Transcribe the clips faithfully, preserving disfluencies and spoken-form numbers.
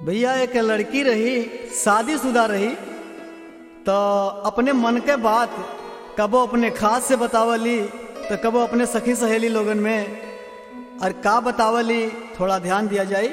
भैया एक लड़की रही, शादीशुदा रही, तो अपने मन के बात कबो अपने खास से बतावली तो कबो अपने सखी सहेली लोगन में और का बतावली थोड़ा ध्यान दिया जाए।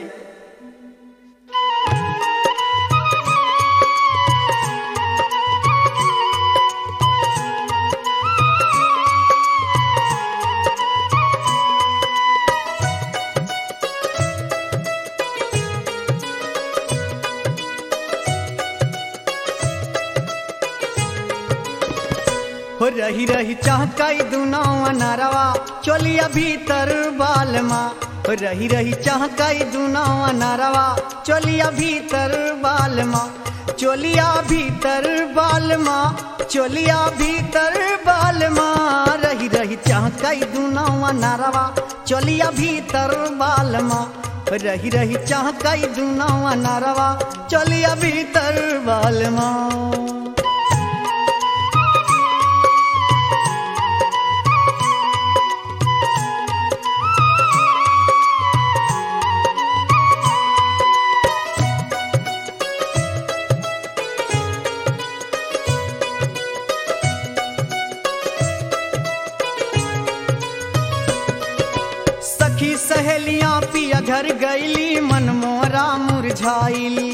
हो रही रही चाहकाई दुनावा नारवा चोलिया भीतर बालमा, हो रही रही चाहकाई दुनावा नारवा चोलिया भीतर बालमा, चोलिया भीतर बालमा, चोलिया भीतर बालमा, रही रही चाहकाई दुनावा नारवा चोलिया भीतर बालमा, रही रही चाहकाई दुनावा नारवा चोलिया भीतर बालमा। सखी सहेलियां पिया घर गईली मन मोरा मुरझाइली,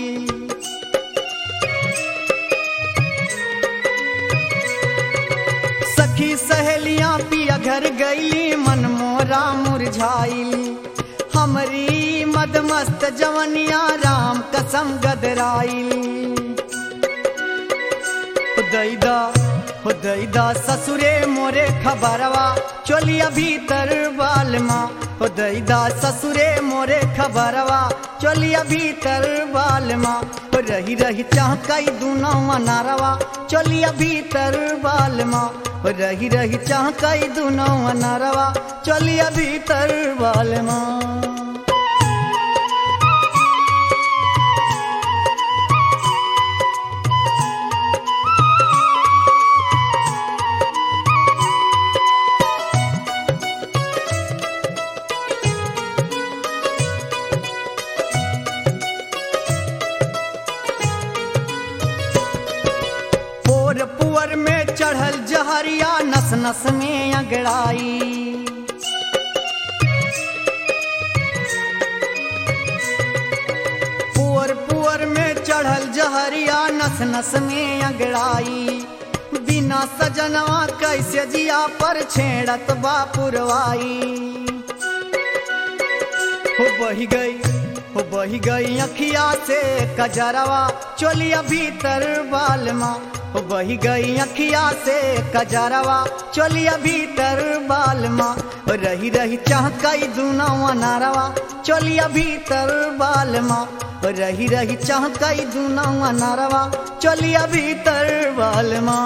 सखी सहेलियां पिया घर गईली मन मोरा मुरझाइली, हमरी मदमस्त जवनिया राम कसम गदराइली। दैदा हो दैदा ससुरे मोरे खबरवा चोलिया भीतर बालमा, हो दैदा ससुरे मोरे खबरवा चोलिया भीतर बालमा, हो रही रही चाहकाई दुनावा नारवा चोलिया भीतर बालमा, हो रही रही चाहकाई दुनावा नारवा चोलिया भीतर बालमा। पुअर में चढ़ल जहरिया नस नस में अगड़ाई, पुअर पुअर में चढ़ल जहरिया नस नस में अगड़ाई, बिना सजनवा कैसे जिया पर छेड़त बापुरवाई। हो बही गई हो बही गई अखिया से कजरवा चोलिया भीतर बालमा, हो बही गई अखिया से कजरवा चोलिया भीतर बालमा, हो रही रही चाहकाई दुनावा नारवा चोलिया भीतर बालमा, हो रही रही चाहकाई दुनावा नारवा चोलिया भीतर बालमा।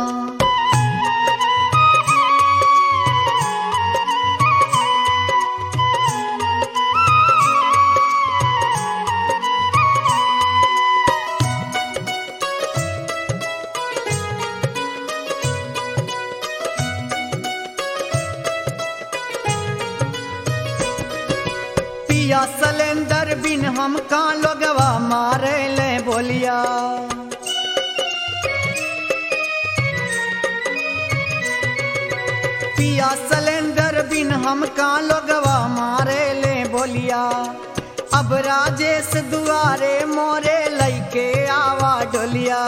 पिया सलेंदर बिन हम का लोगवा मारे ले बोलिया, पिया सलेंदर बिन हम का लोगवा मारे ले बोलिया, अब राजेश दुआरे मोरे लइके आवा डोलिया।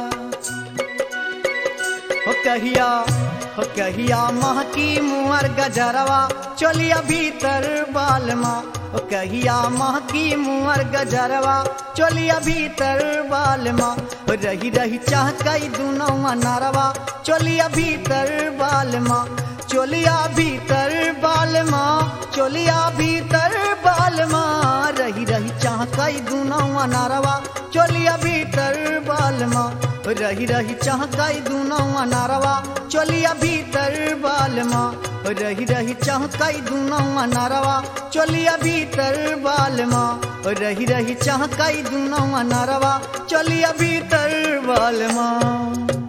हो कहिया हो कहिया महकी मुहर गजरवा चोलिया भीतर बालमा, हो कहिया महकी मुहर गजरवा चोलिया भीतर बालमा, हो रही रही चाहकाई दुनावा नारवा चोलिया भीतर बालमा, चोलिया भीतर बालमा, चोलिया भीतर बालमा, रही रही चाहकाई दुनावा नारवा चोलिया भीतर बालमा, रही रही चाहकाई दुनावा नारवा चोलिया भीतर बालमा, रही रही चाहकाई दुनावा नारवा चोलिया भीतर बालमा, रही रही चाहकाई दुनावा नारवा चोलिया भीतर बालमा।